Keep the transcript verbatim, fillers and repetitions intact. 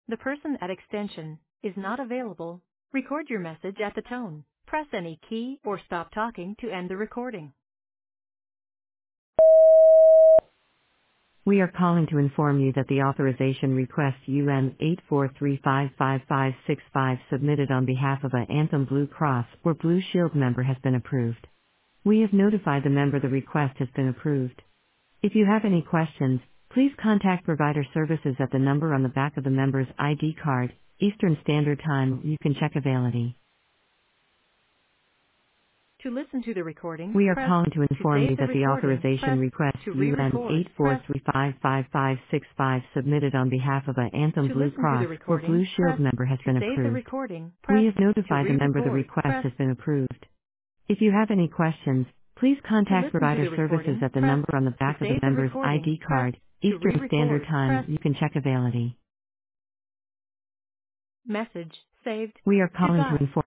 The person at extension is not available. Record your message at the tone. Press any key or stop talking to end the recording. We are calling to inform you that the authorization request U N eight four three five five five six five submitted on behalf of a Anthem Blue Cross or Blue Shield member has been approved. We have notified the member the request has been approved. If you have any questions, please contact provider services at the number on the back of the member's I D card. Eastern Standard Time. You can check availability. To listen to the recording, We are press. calling to To inform you save the that the recording, authorization press. request To U N re-record, eight four press. three five five five six five submitted on behalf of a Anthem To Blue listen to the Cross or Blue recording, Shield press. member has To been save the approved. recording, press. We have To notified the member the re-record, request press. has been approved. If you have any questions, please To contact listen to provider the services recording, at the press. number on the To back of the save the member's recording, I D press. card. To Eastern Standard re-record, Time. press. You can check availability. Message saved. We are calling to Goodbye. inform